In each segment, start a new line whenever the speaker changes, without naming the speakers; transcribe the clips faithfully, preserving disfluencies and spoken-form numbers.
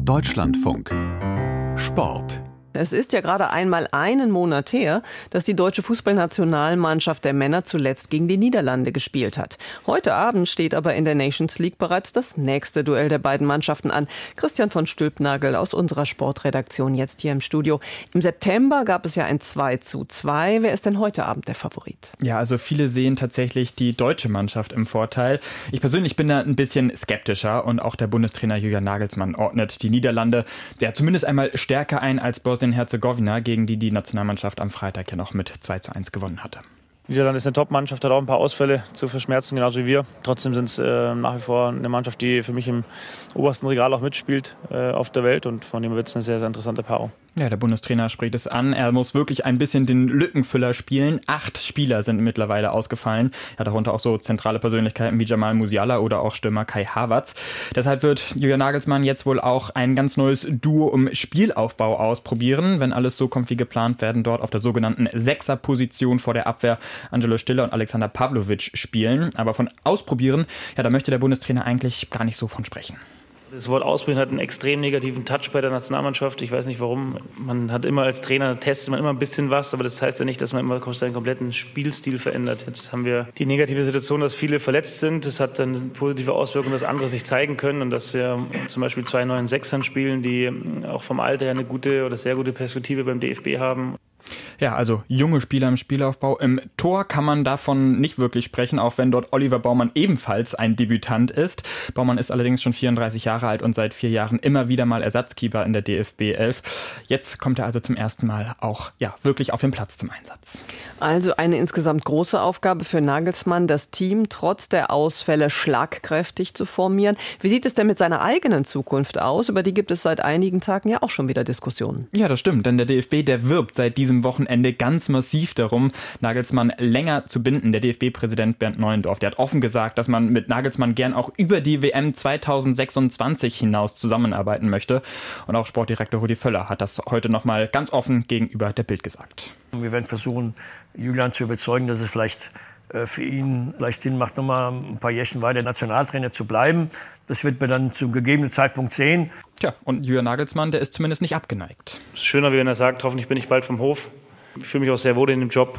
Deutschlandfunk Sport.
Es ist ja gerade einmal einen Monat her, dass die deutsche Fußballnationalmannschaft der Männer zuletzt gegen die Niederlande gespielt hat. Heute Abend steht aber in der Nations League bereits das nächste Duell der beiden Mannschaften an. Christian von Stülpnagel aus unserer Sportredaktion jetzt hier im Studio. Im September gab es ja ein zwei zu zwei. Wer ist denn heute Abend der Favorit?
Ja, also viele sehen tatsächlich die deutsche Mannschaft im Vorteil. Ich persönlich bin da ein bisschen skeptischer und auch der Bundestrainer Julian Nagelsmann ordnet die Niederlande ja zumindest einmal stärker ein als Bosnien-Herzegowina, gegen die die Nationalmannschaft am Freitag ja noch mit zwei zu eins gewonnen hatte.
Niederland ist eine Top-Mannschaft, hat auch ein paar Ausfälle zu verschmerzen, genauso wie wir. Trotzdem sind es äh, nach wie vor eine Mannschaft, die für mich im obersten Regal auch mitspielt äh, auf der Welt, und von dem wird es eine sehr, sehr interessante Paarung.
Ja, der Bundestrainer spricht es an. Er muss wirklich ein bisschen den Lückenfüller spielen. Acht Spieler sind mittlerweile ausgefallen. Ja, darunter auch so zentrale Persönlichkeiten wie Jamal Musiala oder auch Stürmer Kai Havertz. Deshalb wird Julian Nagelsmann jetzt wohl auch ein ganz neues Duo um Spielaufbau ausprobieren. Wenn alles so kommt wie geplant, werden dort auf der sogenannten Sechser-Position vor der Abwehr Angelo Stiller und Alexander Pavlovic spielen. Aber von ausprobieren, ja, da möchte der Bundestrainer eigentlich gar nicht so von sprechen.
Das Wort ausprobieren hat einen extrem negativen Touch bei der Nationalmannschaft. Ich weiß nicht warum. Man hat immer als Trainer, testet man immer ein bisschen was, aber das heißt ja nicht, dass man immer seinen kompletten Spielstil verändert. Jetzt haben wir die negative Situation, dass viele verletzt sind. Das hat dann positive Auswirkungen, dass andere sich zeigen können und dass wir zum Beispiel zwei neuen Sechsern spielen, die auch vom Alter her eine gute oder sehr gute Perspektive beim D F B haben.
Ja, also junge Spieler im Spielaufbau. Im Tor kann man davon nicht wirklich sprechen, auch wenn dort Oliver Baumann ebenfalls ein Debütant ist. Baumann ist allerdings schon vierunddreißig Jahre alt und seit vier Jahren immer wieder mal Ersatzkeeper in der D F B elf. Jetzt kommt er also zum ersten Mal auch ja wirklich auf den Platz zum Einsatz.
Also eine insgesamt große Aufgabe für Nagelsmann, das Team trotz der Ausfälle schlagkräftig zu formieren. Wie sieht es denn mit seiner eigenen Zukunft aus? Über die gibt es seit einigen Tagen ja auch schon wieder Diskussionen.
Ja, das stimmt, denn der D F B, der wirbt seit diesem Wochenende ganz massiv darum, Nagelsmann länger zu binden. Der D F B-Präsident Bernd Neuendorf, der hat offen gesagt, dass man mit Nagelsmann gern auch über die W M zweitausendsechsundzwanzig hinaus zusammenarbeiten möchte. Und auch Sportdirektor Rudi Völler hat das heute nochmal ganz offen gegenüber der Bild gesagt.
Wir werden versuchen, Julian zu überzeugen, dass es vielleicht äh, für ihn vielleicht Sinn macht, nochmal ein paar Jährchen weiter Nationaltrainer zu bleiben. Das wird man dann zum gegebenen Zeitpunkt sehen.
Tja, und Julian Nagelsmann, der ist zumindest nicht abgeneigt.
Es ist schöner, wie wenn er sagt, hoffentlich bin ich bald vom Hof. Ich fühle mich auch sehr wohl in dem Job.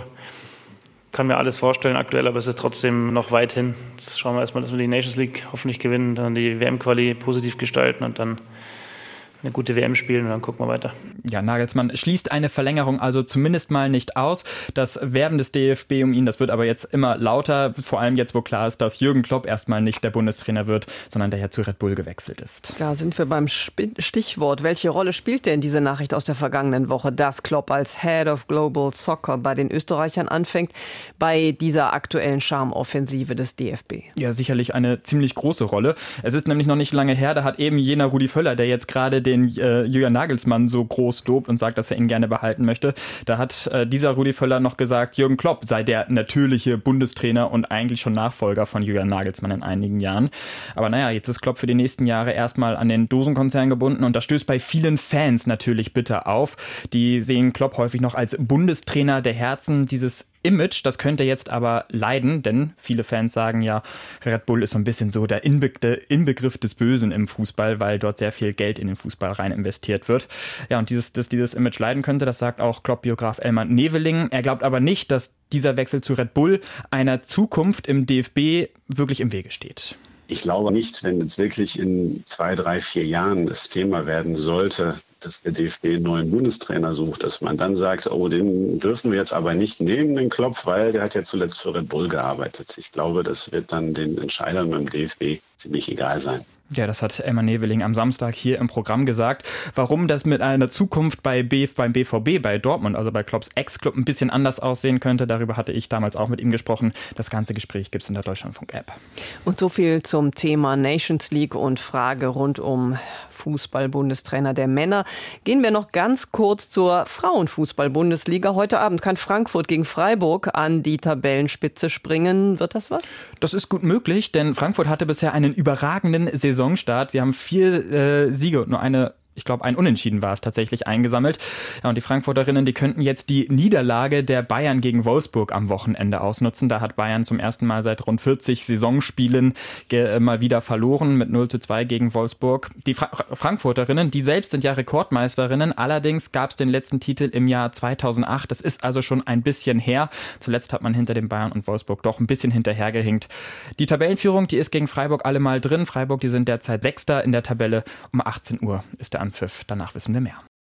Kann mir alles vorstellen aktuell, aber es ist trotzdem noch weit hin. Jetzt schauen wir erstmal, dass wir die Nations League hoffentlich gewinnen, dann die W M-Quali positiv gestalten und dann eine gute W M spielen und dann gucken wir weiter.
Ja, Nagelsmann schließt eine Verlängerung also zumindest mal nicht aus. Das Werben des D F B um ihn, das wird aber jetzt immer lauter, vor allem jetzt, wo klar ist, dass Jürgen Klopp erstmal nicht der Bundestrainer wird, sondern der ja zu Red Bull gewechselt ist.
Da sind wir beim Stichwort. Welche Rolle spielt denn diese Nachricht aus der vergangenen Woche, dass Klopp als Head of Global Soccer bei den Österreichern anfängt, bei dieser aktuellen Charmoffensive des D F B?
Ja, sicherlich eine ziemlich große Rolle. Es ist nämlich noch nicht lange her, da hat eben jener Rudi Völler, der jetzt gerade den den äh, Julian Nagelsmann so groß lobt und sagt, dass er ihn gerne behalten möchte. Da hat äh, dieser Rudi Völler noch gesagt, Jürgen Klopp sei der natürliche Bundestrainer und eigentlich schon Nachfolger von Julian Nagelsmann in einigen Jahren. Aber naja, jetzt ist Klopp für die nächsten Jahre erstmal an den Dosenkonzern gebunden und das stößt bei vielen Fans natürlich bitter auf. Die sehen Klopp häufig noch als Bundestrainer der Herzen. Dieses Image, das könnte jetzt aber leiden, denn viele Fans sagen ja, Red Bull ist so ein bisschen so der Inbe- der Inbegriff des Bösen im Fußball, weil dort sehr viel Geld in den Fußball rein investiert wird. Ja, und dieses, dass dieses Image leiden könnte, das sagt auch Klopp-Biograf Elmar Neveling. Er glaubt aber nicht, dass dieser Wechsel zu Red Bull einer Zukunft im D F B wirklich im Wege steht.
Ich glaube nicht, wenn jetzt wirklich in zwei, drei, vier Jahren das Thema werden sollte, dass der D F B einen neuen Bundestrainer sucht, dass man dann sagt, oh, den dürfen wir jetzt aber nicht nehmen, den Klopp, weil der hat ja zuletzt für Red Bull gearbeitet. Ich glaube, das wird dann den Entscheidern beim D F B ziemlich egal sein.
Ja, das hat Elmar Neveling am Samstag hier im Programm gesagt. Warum das mit einer Zukunft bei B, beim B V B, bei Dortmund, also bei Klopps Ex-Club, ein bisschen anders aussehen könnte, darüber hatte ich damals auch mit ihm gesprochen. Das ganze Gespräch gibt's in der Deutschlandfunk-App.
Und so viel zum Thema Nations League und Frage rund um Fußball-Bundestrainer der Männer. Gehen wir noch ganz kurz zur Frauenfußball-Bundesliga. Heute Abend kann Frankfurt gegen Freiburg an die Tabellenspitze springen. Wird das was?
Das ist gut möglich, denn Frankfurt hatte bisher einen überragenden Saisonstart. Sie haben vier äh, Siege und nur eine ich glaube, ein Unentschieden war es tatsächlich eingesammelt. Ja, und die Frankfurterinnen, die könnten jetzt die Niederlage der Bayern gegen Wolfsburg am Wochenende ausnutzen. Da hat Bayern zum ersten Mal seit rund vierzig Saisonspielen ge- mal wieder verloren mit null zu zwei gegen Wolfsburg. Die Fra- Frankfurterinnen, die selbst sind ja Rekordmeisterinnen. Allerdings gab es den letzten Titel im Jahr zweitausendacht. Das ist also schon ein bisschen her. Zuletzt hat man hinter den Bayern und Wolfsburg doch ein bisschen hinterhergehinkt. Die Tabellenführung, die ist gegen Freiburg allemal drin. Freiburg, die sind derzeit Sechster in der Tabelle. Um achtzehn Uhr ist der Anpfiff. Danach wissen wir mehr.